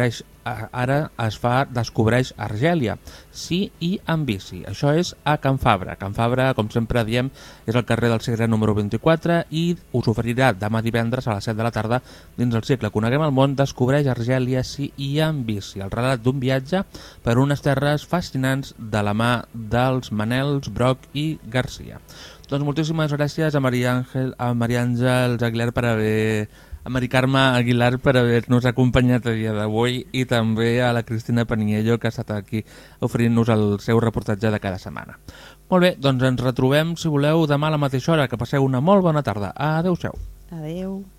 ara descobreix Argèlia, sí i en bici. Això és a Can Fabra. Can Fabra, com sempre diem, és al carrer del Segre número 24 i us oferirà demà divendres a les 7 de la tarda dins el cicle Coneguem el món, descobreix Argèlia, sí i en bici. El relat d'un viatge per unes terres fascinants de la mà dels Manels, Broc i Garcia. Doncs moltíssimes gràcies a Maria Àngels Aguilar a Mari Carme Aguilar per haver-nos acompanyat a dia d'avui i també a la Cristina Paniello, que ha estat aquí oferint-nos el seu reportatge de cada setmana. Molt bé, doncs ens retrobem, si voleu, demà a la mateixa hora. Que passeu una molt bona tarda. Adéu-siau. Adéu.